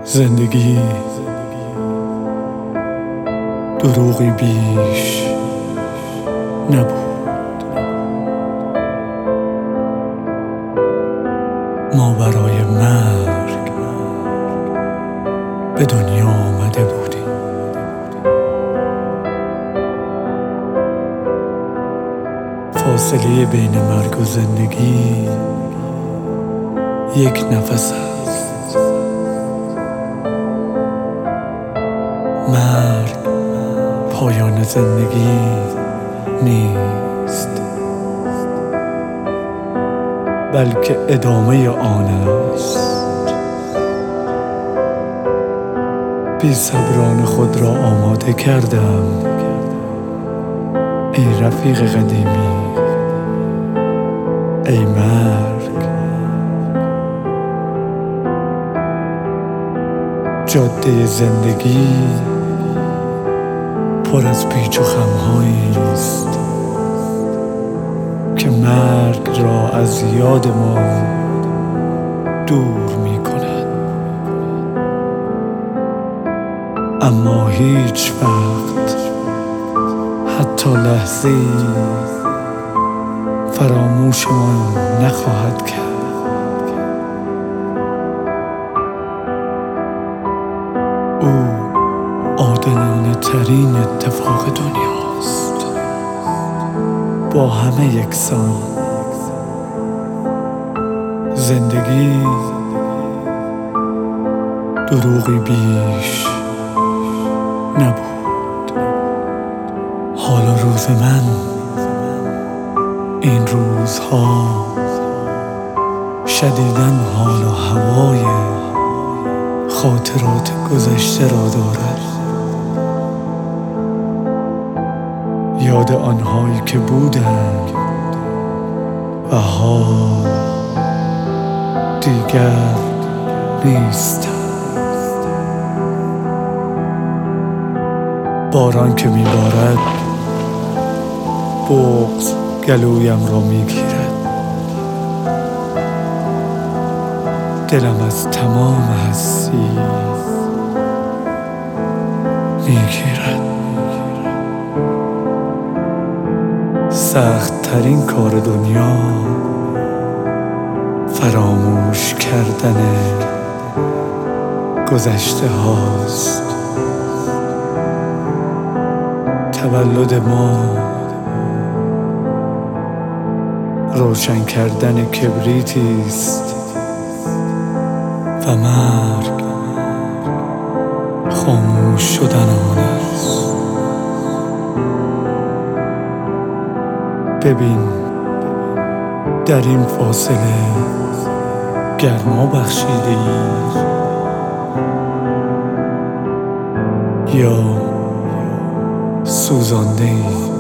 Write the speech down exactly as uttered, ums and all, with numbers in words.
زندگی دروغی بیش نبود. ما برای مرگ به دنیا آمده بودیم. فاصله بین مرگ و زندگی یک نفس است. مرگ پایان زندگی نیست، بلکه ادامه آن است. بی صبران خود را آماده کردم ای رفیق قدیمی، ای مرگ. جاده زندگی پر از پیچ و خم‌هایی است که مرگ را از یاد ما دور می کند، اما هیچ وقت حتی لحظه‌ای فراموشمان نخواهد کرد. او عادلانه ترین اتفاق دنیاست، با همه یکسان. زندگی دروغی بیش نبود. حال و روز من این روزها شدیداً حال و هوای خاطرات گذشته را دارد. یاد آنهایی که بودند و حال دیگر نیستند. باران که میبارد بغض گلویم را میگیرد. دلم از تمام هستی میگیرد. سخت ترین کار دنیا فراموش کردن گذشته هاست. تولد ما روشن کردن کبریتی است و مرگ خاموش شدن آن است. ببین در این فاصله گرما بخشیده ای یا سوزانده ای.